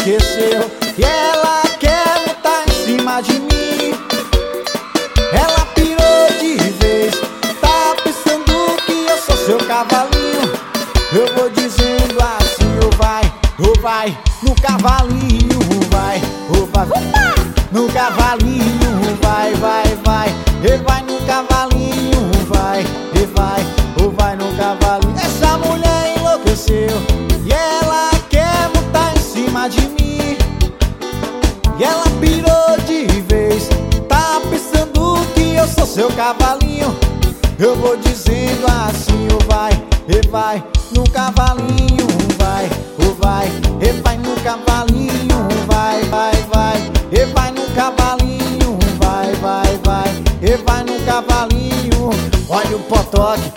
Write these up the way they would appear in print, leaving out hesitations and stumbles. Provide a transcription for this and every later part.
enlouqueceu e ela quer lutar em cima de mim. Ela pirou de vez, tá pensando que eu sou seu cavalinho. Eu vou dizendo assim, ou vai no cavalinho, vai no cavalinho, vai e vai no cavalinho, vai no cavalinho. Essa mulher enlouqueceu e ela quer montar em cima de mim. E ela pirou de vez, tá pensando que eu sou seu cavalinho. Eu vou dizendo assim, ou vai no cavalinho, vai e vai no cavalinho, vai e vai no cavalinho, vai e vai no cavalinho. Olha o potoque,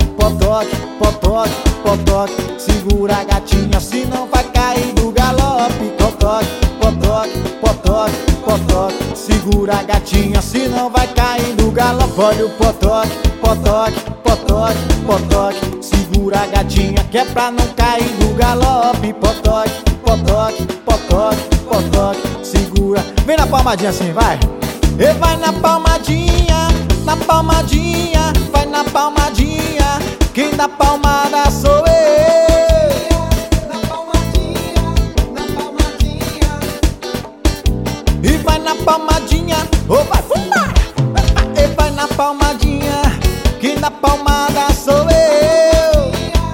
segura a gatinha, senão vai cair do galope. Potoque, segura a gatinha, senão vai cair do galope. Olha o potoque, segura a gatinha, que é pra não cair do galope. Potoque, segura. Vem na palmadinha assim, vai. E vai na palmadinha, vai na palmadinha. Quem dá palmada sou eu. Na palmadinha. E vai na palmadinha, oh vai, e vai na palmadinha. Quem dá palmada sou eu.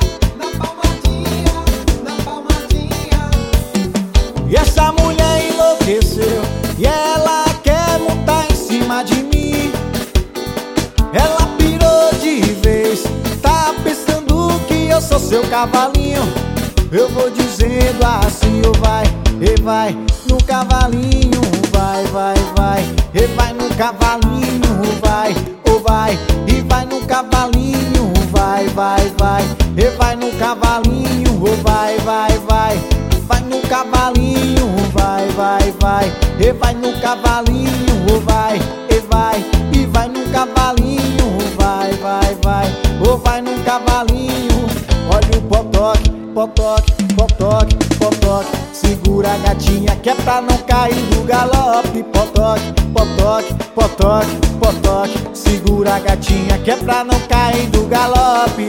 Na palmadinha. E essa mulher enlouqueceu e ela quer montar em cima de mim. Ela pirou de vez, tá pensando que eu sou seu cavalinho. Eu vou dizendo assim, ou vai e vai no cavalinho, vai e vai no cavalinho, vai e vai no cavalinho, vai e vai no cavalinho, vai no cavalinho, vai e vai no cavalinho, vai e vai no cavalinho, vai no cavalinho. Olha o potoque, segura a gatinha, que é pra não cair do galope. Potoque, segura a gatinha, que é pra não cair do galope.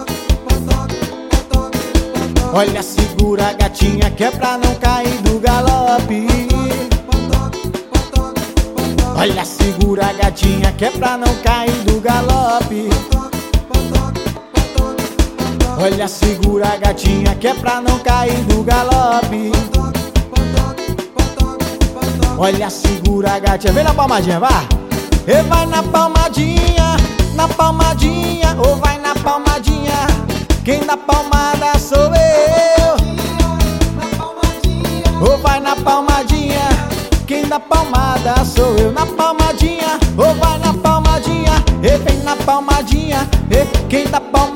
Olha, segura a gatinha, que é pra não cair do galope. Olha, segura a gatinha, que é pra não cair do galope. Olha, segura a gatinha, que é pra não cair do galope. Olha, segura a gatinha, vem na palmadinha, vai. E vai na palmadinha, ou vai na palmadinha. Quem dá palmada sou eu. Ou vai na palmadinha, quem dá palmada sou eu. Na palmadinha, ou vai na palmadinha, e vem na palmadinha, e quem dá palmada